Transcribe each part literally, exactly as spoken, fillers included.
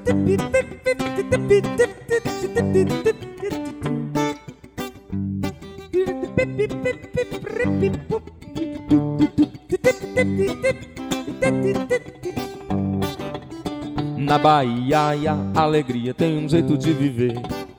Na Bahia, a alegria tem um jeito de viver.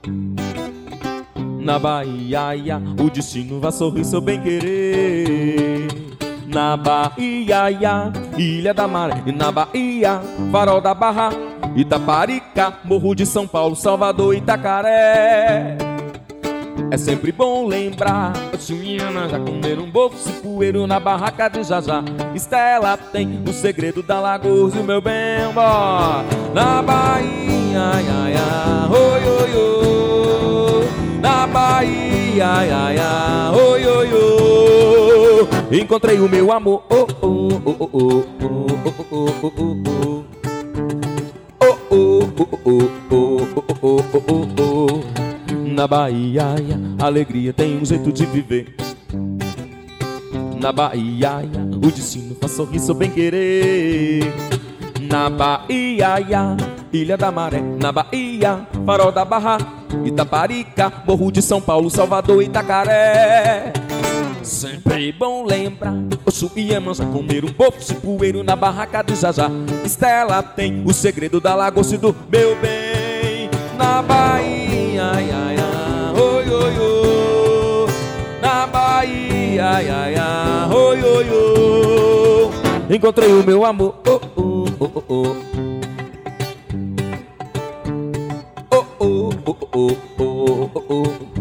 Na Bahia, o destino vai sorrir seu bem querer. Na Bahia, Ilha da Maré. E na Bahia, Farol da Barra, Itaparica, Morro de São Paulo, Salvador, Itacaré. É sempre bom lembrar, Chuiana já comeram um bolo cipueiro na barraca de Jajá. Estela tem o segredo da Lagoa, meu bem, ó. Na Bahia, ai, ai, ai, oi, oi, oi. Na Bahia, ai, ai, ai, oi, oi, oi. Encontrei o meu amor, oh, oh, oh, oh, oh, oh, oh, oh, oh, oh. Oh, oh, oh, oh, oh, oh, oh, oh, oh. Na Bahia, a alegria tem um jeito de viver. Na Bahia, o destino faz sorrir seu bem querer. Na Bahia, Ilha da Maré. Na Bahia, Farol da Barra, Itaparica, Morro de São Paulo, Salvador, Itacaré. Sempre bom lembrar, Oxu e Iemanjá comer um pouco de poeiro na barraca de Jajá. Estela tem o segredo da Lagoa do meu bem. Na Bahia, ai, ai, ai, oi, oi, oi. Na Bahia, ai, ai, ai, oi, oi, oi. Encontrei o meu amor, oh, oh, oh, oh, oh. Oh, oh, oh, oh, oh, oh, oh.